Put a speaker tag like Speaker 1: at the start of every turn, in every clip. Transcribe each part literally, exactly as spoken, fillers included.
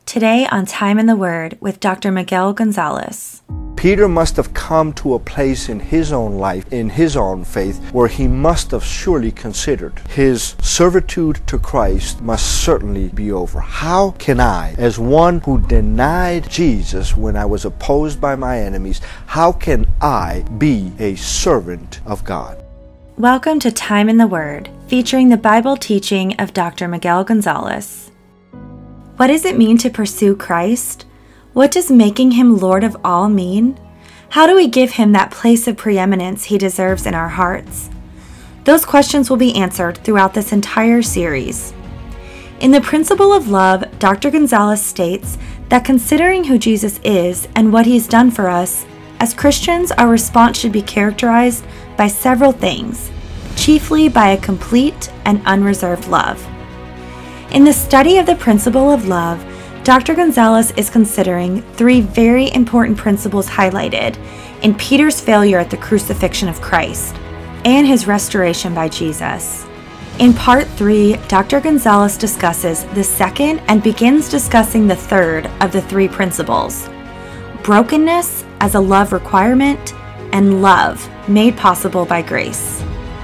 Speaker 1: Today on Time in the Word with Doctor Miguel Gonzalez.
Speaker 2: Peter must have come to a place in his own life, in his own faith, where he must have surely considered his servitude to Christ must certainly be over. How can I, as one who denied Jesus when I was opposed by my enemies, how can I be a servant of God?
Speaker 1: Welcome to Time in the Word, featuring the Bible teaching of Doctor Miguel Gonzalez. What does it mean to pursue Christ? What does making Him Lord of all mean? How do we give Him that place of preeminence He deserves in our hearts? Those questions will be answered throughout this entire series. In the Principle of Love, Doctor Gonzalez states that considering who Jesus is and what He has done for us, as Christians, our response should be characterized by several things, chiefly by a complete and unreserved love. In the study of the Principle of Love, Doctor Gonzalez is considering three very important principles highlighted in Peter's failure at the crucifixion of Christ and his restoration by Jesus. In part three, Doctor Gonzalez discusses the second and begins discussing the third of the three principles: brokenness as a love requirement and love made possible by grace.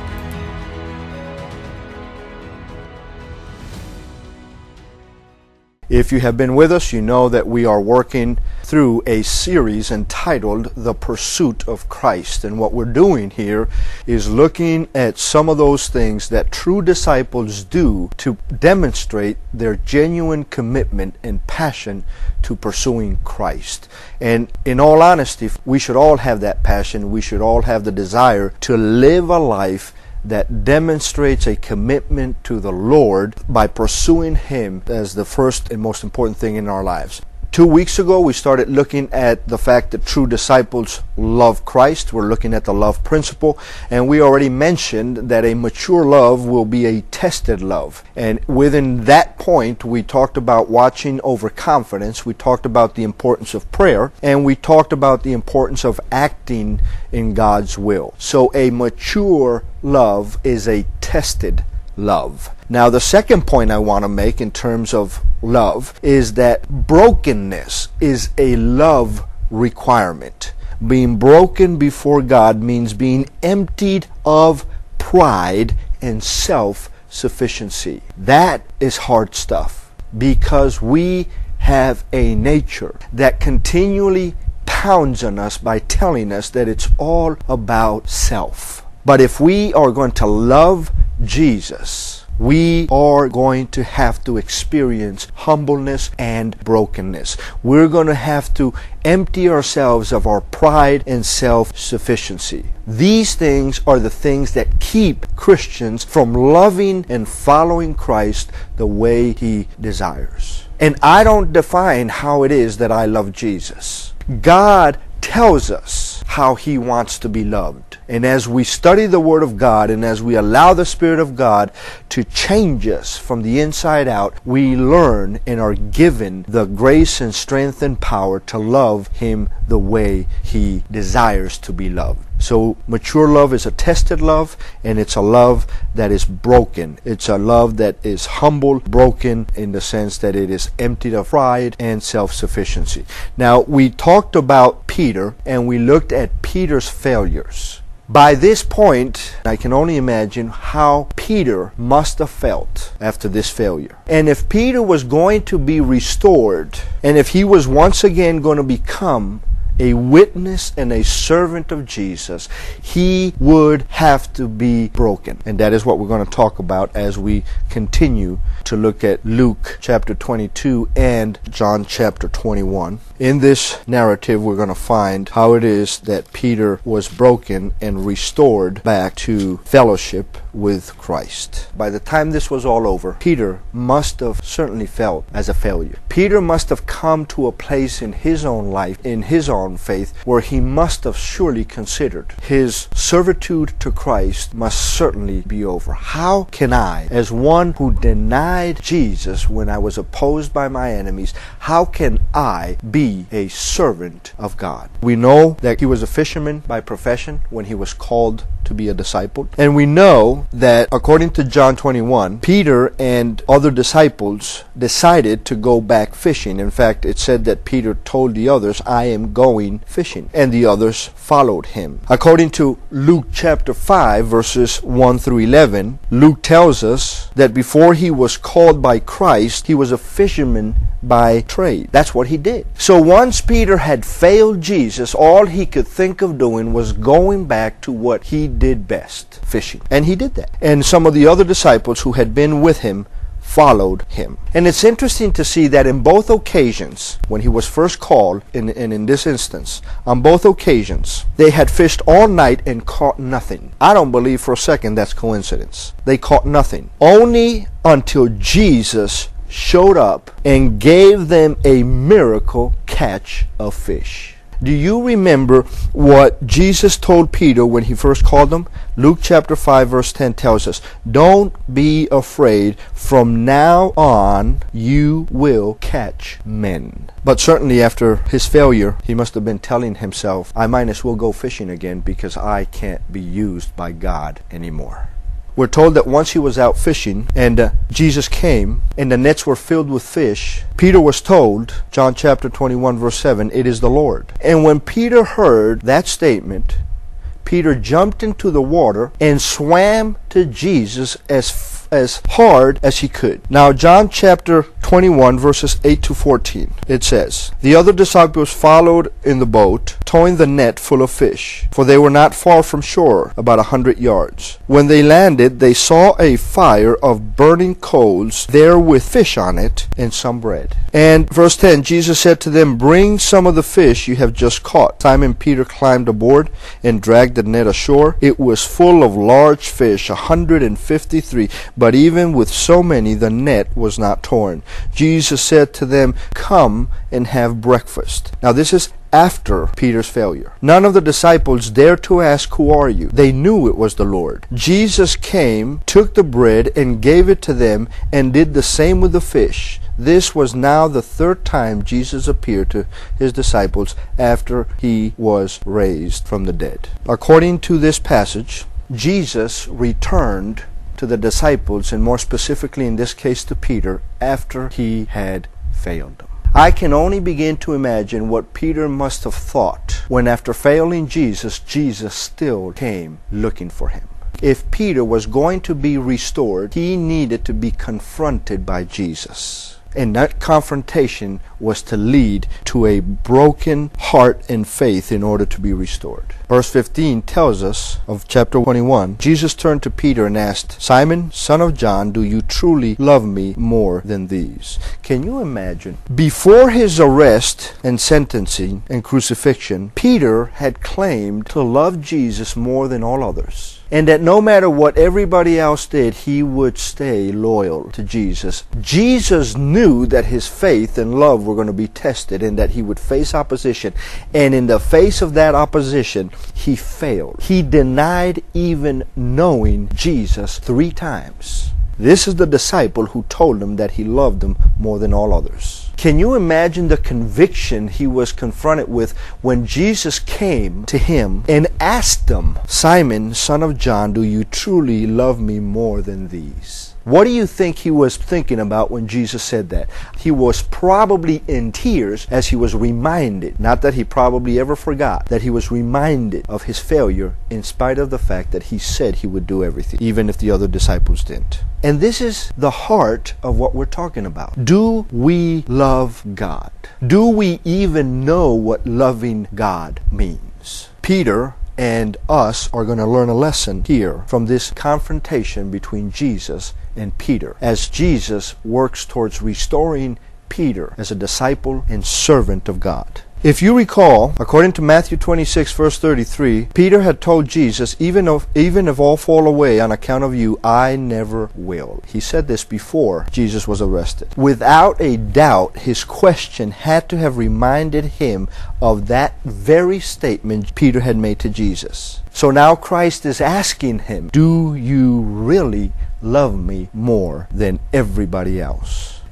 Speaker 2: If you have been with us, you know that we are working through a series entitled The Pursuit of Christ. And what we're doing here is looking at some of those things that true disciples do to demonstrate their genuine commitment and passion to pursuing Christ. And in all honesty, we should all have that passion. We should all have the desire to live a life that demonstrates a commitment to the Lord by pursuing Him as the first and most important thing in our lives. Two weeks ago, we started looking at the fact that true disciples love Christ. We're looking at the love principle, and we already mentioned that a mature love will be a tested love. And within that point, we talked about watching over confidence. We talked about the importance of prayer, and we talked about the importance of acting in God's will. So a mature love is a tested love. Now, the second point I want to make in terms of love is that brokenness is a love requirement. Being broken before God means being emptied of pride and self-sufficiency. That is hard stuff because we have a nature that continually pounds on us by telling us that it's all about self. But if we are going to love Jesus, we are going to have to experience humbleness and brokenness. We're going to have to empty ourselves of our pride and self-sufficiency. These things are the things that keep Christians from loving and following Christ the way He desires. And I don't define how it is that I love Jesus. God tells us how He wants to be loved. And as we study the Word of God and as we allow the Spirit of God to change us from the inside out, we learn and are given the grace and strength and power to love Him the way He desires to be loved. So mature love is a tested love, and it's a love that is broken. It's a love that is humble, broken in the sense that it is emptied of pride and self-sufficiency. Now, we talked about Peter, and we looked at Peter's failures. By this point, I can only imagine how Peter must have felt after this failure. And if Peter was going to be restored, and if he was once again going to become a witness and a servant of Jesus, he would have to be broken. And that is what we're going to talk about as we continue to look at Luke chapter twenty-two and John chapter twenty-one. In this narrative, we're going to find how it is that Peter was broken and restored back to fellowship with Christ. By the time this was all over, Peter must have certainly felt as a failure. Peter must have come to a place in his own life, in his own faith, where he must have surely considered his servitude to Christ must certainly be over. How can I, as one who denied Jesus when I was opposed by my enemies, how can I be a servant of God? We know that he was a fisherman by profession when he was called to be a disciple. And we know that according to John twenty-one, Peter and other disciples decided to go back fishing. In fact, it said that Peter told the others, I am going fishing. And the others followed him. According to Luke chapter five, verses one through eleven, Luke tells us that before he was called by Christ, he was a fisherman by trade. That's what he did. So once Peter had failed Jesus, all he could think of doing was going back to what he did best, fishing. And he did that. And some of the other disciples who had been with him followed him. And it's interesting to see that in both occasions, when he was first called, and in, in, in this instance, on both occasions, they had fished all night and caught nothing. I don't believe for a second that's coincidence. They caught nothing. Only until Jesus showed up and gave them a miracle catch of fish. Do you remember what Jesus told Peter when he first called him? Luke chapter five verse ten tells us, don't be afraid, from now on you will catch men. But certainly after his failure, he must have been telling himself, I might as well go fishing again because I can't be used by God anymore. We're told that once he was out fishing and uh, Jesus came and the nets were filled with fish, Peter was told, John chapter twenty-one verse seven, it is the Lord. And when Peter heard that statement, Peter jumped into the water and swam to Jesus as as hard as he could. Now John chapter twenty-one verses eight to fourteen, it says, the other disciples followed in the boat, towing the net full of fish, for they were not far from shore, about a hundred yards. When they landed, they saw a fire of burning coals there with fish on it and some bread. And verse ten, Jesus said to them, bring some of the fish you have just caught. Simon Peter climbed aboard and dragged the net ashore. It was full of large fish, a hundred and fifty-three, but even with so many, the net was not torn. Jesus said to them, come and have breakfast. Now this is after Peter's failure. None of the disciples dared to ask, who are you? They knew it was the Lord. Jesus came, took the bread, and gave it to them, and did the same with the fish. This was now the third time Jesus appeared to his disciples after he was raised from the dead. According to this passage, Jesus returned to the disciples, and more specifically in this case to Peter, after he had failed them. I can only begin to imagine what Peter must have thought when, after failing Jesus, Jesus still came looking for him. If Peter was going to be restored, he needed to be confronted by Jesus. And that confrontation was to lead to a broken heart and faith in order to be restored. Verse fifteen tells us of chapter twenty-one, Jesus turned to Peter and asked, Simon, son of John, do you truly love me more than these? Can you imagine? Before his arrest and sentencing and crucifixion, Peter had claimed to love Jesus more than all others, and that no matter what everybody else did, he would stay loyal to Jesus. Jesus knew that his faith and love were going to be tested and that he would face opposition. And in the face of that opposition, he failed. He denied even knowing Jesus three times. This is the disciple who told him that he loved him more than all others. Can you imagine the conviction he was confronted with when Jesus came to him and asked him, Simon, son of John, do you truly love me more than these? What do you think he was thinking about when Jesus said that? He was probably in tears as he was reminded, not that he probably ever forgot, that he was reminded of his failure in spite of the fact that he said he would do everything, even if the other disciples didn't. And this is the heart of what we're talking about. Do we love God? Do we even know what loving God means? Peter and us are going to learn a lesson here from this confrontation between Jesus and Peter, as Jesus works towards restoring Peter as a disciple and servant of God. If you recall, according to Matthew twenty-six, verse thirty-three, Peter had told Jesus, even if, even if all fall away on account of you, I never will. He said this before Jesus was arrested. Without a doubt, his question had to have reminded him of that very statement Peter had made to Jesus. So now Christ is asking him, do you really love me more than everybody else?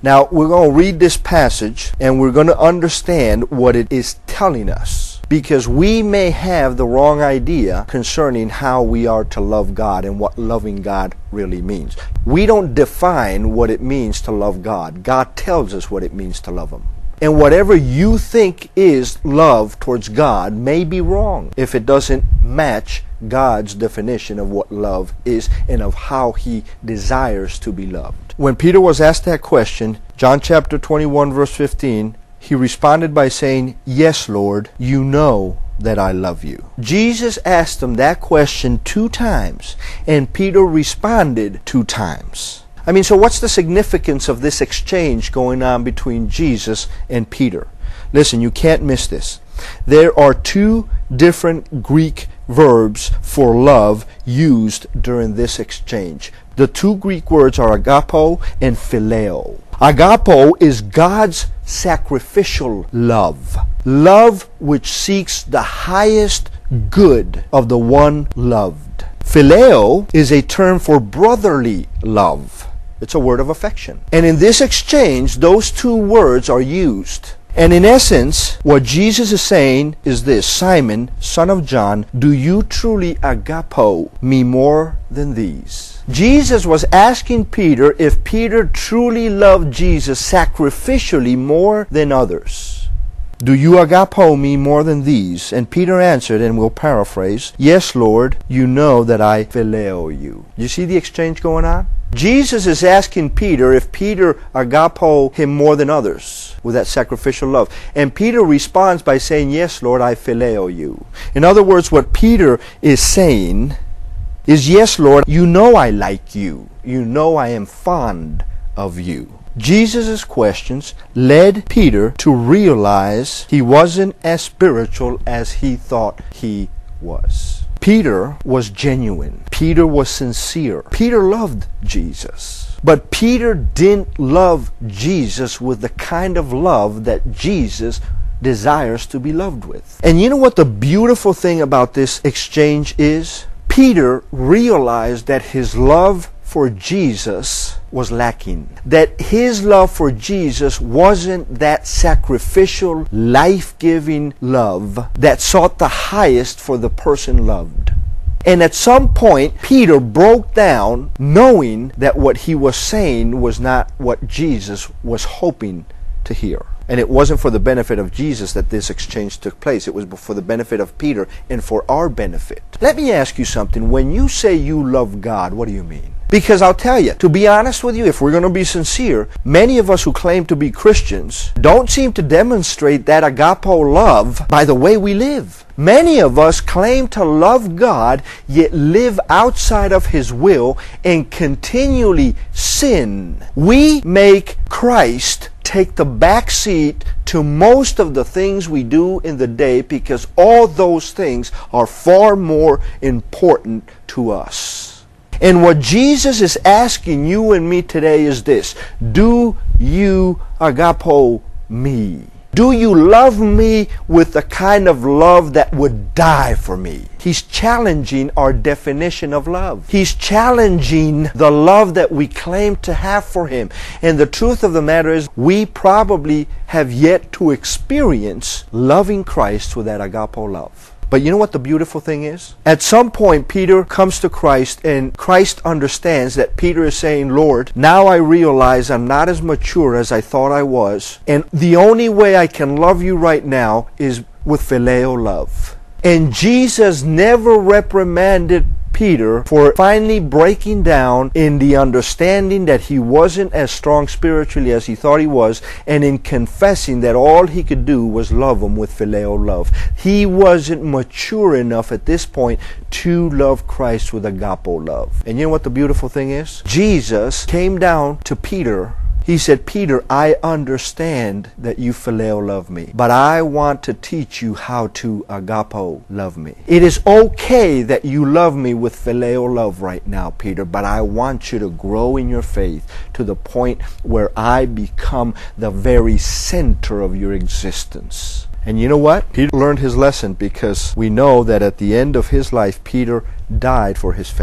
Speaker 2: Now, we're going to read this passage and we're going to understand what it is telling us, because we may have the wrong idea concerning how we are to love God and what loving God really means. We don't define what it means to love God. God tells us what it means to love Him. And whatever you think is love towards God may be wrong if it doesn't match God's definition of what love is and of how He desires to be loved. When Peter was asked that question, John chapter twenty-one verse fifteen, he responded by saying, "Yes, Lord, you know that I love you." Jesus asked him that question two times, and Peter responded two times. I mean, so what's the significance of this exchange going on between Jesus and Peter? Listen, you can't miss this. There are two different Greek verbs for love used during this exchange. The two Greek words are agapo and phileo. Agapo is God's sacrificial love. Love which seeks the highest good of the one loved. Phileo is a term for brotherly love. It's a word of affection. And in this exchange, those two words are used. And in essence, what Jesus is saying is this: Simon, son of John, do you truly agapo me more than these? Jesus was asking Peter if Peter truly loved Jesus sacrificially more than others. Do you agapo me more than these? And Peter answered, and we'll paraphrase, "Yes, Lord, you know that I phileo you." You see the exchange going on? Jesus is asking Peter if Peter agapo him more than others with that sacrificial love. And Peter responds by saying, "Yes, Lord, I phileo you." In other words, what Peter is saying is, "Yes, Lord, you know I like you. You know I am fond of you." Jesus' questions led Peter to realize he wasn't as spiritual as he thought he was. Peter was genuine. Peter was sincere. Peter loved Jesus. But Peter didn't love Jesus with the kind of love that Jesus desires to be loved with. And you know what the beautiful thing about this exchange is? Peter realized that his love for Jesus was lacking. That his love for Jesus wasn't that sacrificial, life-giving love that sought the highest for the person loved. And at some point, Peter broke down, knowing that what he was saying was not what Jesus was hoping to hear. And it wasn't for the benefit of Jesus that this exchange took place. It was for the benefit of Peter and for our benefit. Let me ask you something. When you say you love God, what do you mean? Because I'll tell you, to be honest with you, if we're going to be sincere, many of us who claim to be Christians don't seem to demonstrate that agapo love by the way we live. Many of us claim to love God, yet live outside of His will and continually sin. We make Christ take the back seat to most of the things we do in the day, because all those things are far more important to us. And what Jesus is asking you and me today is this: do you agapo me? Do you love me with the kind of love that would die for me? He's challenging our definition of love. He's challenging the love that we claim to have for Him. And the truth of the matter is, we probably have yet to experience loving Christ with that agapo love. But you know what the beautiful thing is? At some point, Peter comes to Christ, and Christ understands that Peter is saying, "Lord, now I realize I'm not as mature as I thought I was, and the only way I can love you right now is with phileo love." And Jesus never reprimanded Peter for finally breaking down in the understanding that he wasn't as strong spiritually as he thought he was, and in confessing that all he could do was love him with phileo love. He wasn't mature enough at this point to love Christ with agapo love. And you know what the beautiful thing is? Jesus came down to Peter. He said, "Peter, I understand that you phileo love me, but I want to teach you how to agapo love me. It is okay that you love me with phileo love right now, Peter, but I want you to grow in your faith to the point where I become the very center of your existence." And you know what? Peter learned his lesson, because we know that at the end of his life, Peter died for his faith.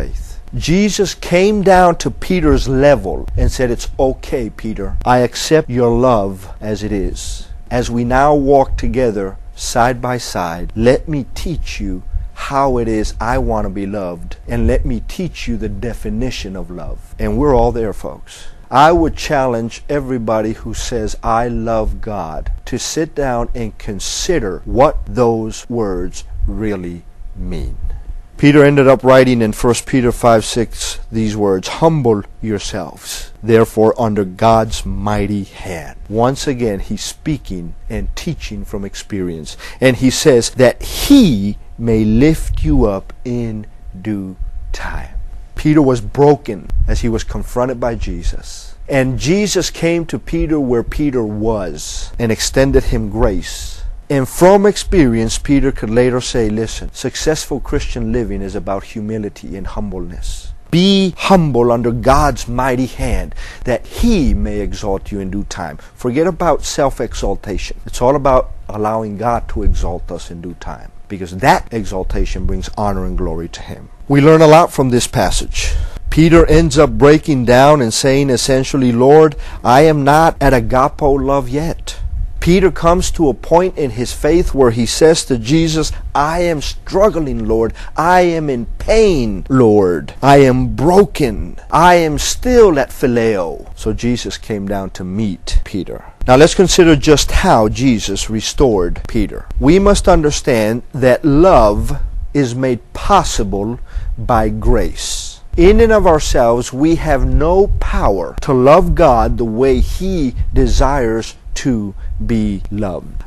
Speaker 2: Jesus came down to Peter's level and said, it's okay, Peter. I accept your love as it is. As we now walk together side by side, let me teach you how it is I want to be loved, and let me teach you the definition of love. And we're all there, folks. I would challenge everybody who says, I love God, to sit down and consider what those words really mean. Peter ended up writing in First Peter five six these words, humble yourselves, therefore, under God's mighty hand. Once again, he's speaking and teaching from experience. And he says that he may lift you up in due time. Peter was broken as he was confronted by Jesus. And Jesus came to Peter where Peter was and extended him grace. And from experience, Peter could later say, listen, successful Christian living is about humility and humbleness. Be humble under God's mighty hand, that he may exalt you in due time. Forget about self-exaltation. It's all about allowing God to exalt us in due time, because that exaltation brings honor and glory to him. We learn a lot from this passage. Peter ends up breaking down and saying essentially, Lord, I am not at agapo love yet. Peter comes to a point in his faith where he says to Jesus, I am struggling, Lord. I am in pain, Lord. I am broken. I am still at phileo. So Jesus came down to meet Peter. Now let's consider just how Jesus restored Peter. We must understand that love is made possible by grace. In and of ourselves, we have no power to love God the way he desires to be loved.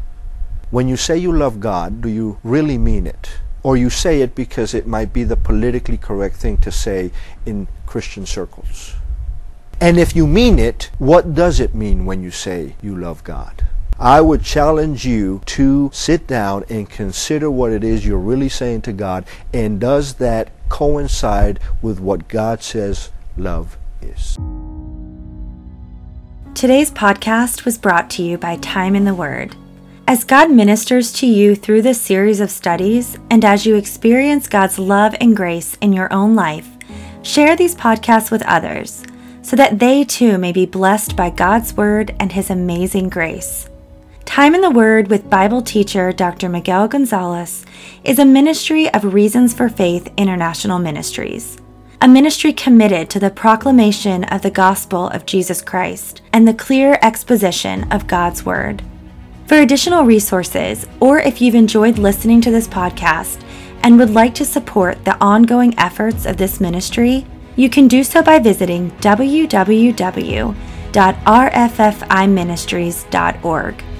Speaker 2: When you say you love God, do you really mean it? Or you say it because it might be the politically correct thing to say in Christian circles? And if you mean it, what does it mean when you say you love God? I would challenge you to sit down and consider what it is you're really saying to God, and does that coincide with what God says love is?
Speaker 1: Today's podcast was brought to you by Time in the Word. As God ministers to you through this series of studies, and as you experience God's love and grace in your own life, share these podcasts with others so that they too may be blessed by God's Word and His amazing grace. Time in the Word with Bible teacher Doctor Miguel Gonzalez is a ministry of Reasons for Faith International Ministries, a ministry committed to the proclamation of the gospel of Jesus Christ and the clear exposition of God's Word. For additional resources, or if you've enjoyed listening to this podcast and would like to support the ongoing efforts of this ministry, you can do so by visiting w w w dot r f f i ministries dot org.